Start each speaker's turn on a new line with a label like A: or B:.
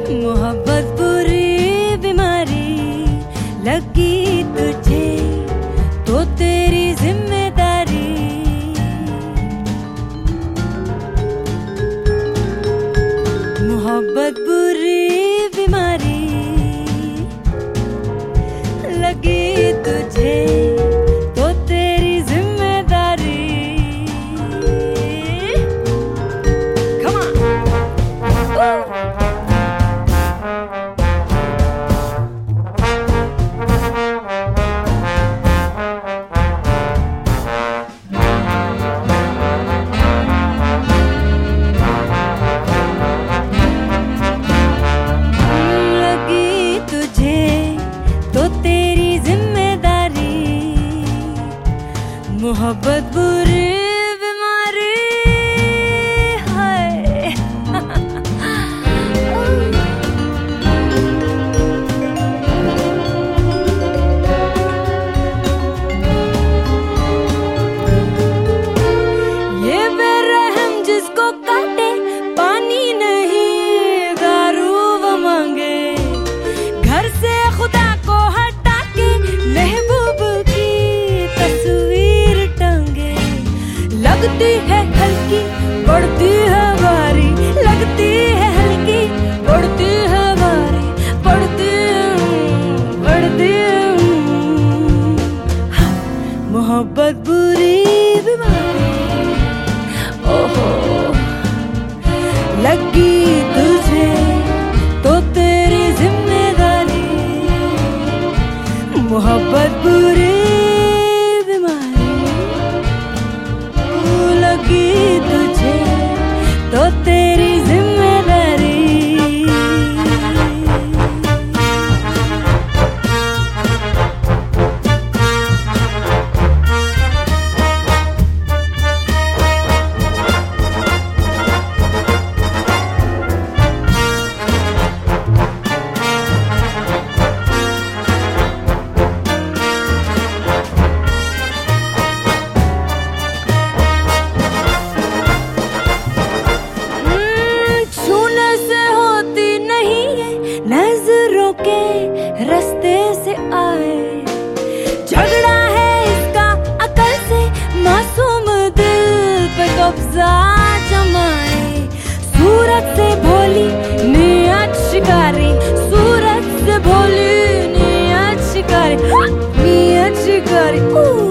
A: मोहब्बत बुरी बीमारी लगी तुझे तो तेरी जिम्मेदारी। मोहब्बत बुरी बीमारी लगी तुझे तो तेरी जिम्मेदारी। Come on. लगी तुझे तो तेरी जिम्मेदारी। मोहब्बत बुरी बीमारी है। ये बेरहम जिसको काटे पानी नहीं दारू वो मांगे। घर से खुदा को हटा के महबूब की तस्वीर टांगे। लगती है हल्की पड़ती है भारी, लगती है हल्की पड़ती है भारी, पड़ती हाँ, मोहब्बत बुरी बीमारी। ओहो लगी तुझे तो तेरी जिम्मेदारी। मोहब्बत बुरी बीमारी लगी तुझे तो तेरी जिम्मेदारी। छूने से होती नहीं है, नजरों के रास्ते से आए। झगड़ा है इसका अकल से, मासूम दिल पे कब्जा जमाए। सूरत से भोली नियत शिकारी, सूरत से भोली नियत शिकारी, नियत शिकारी।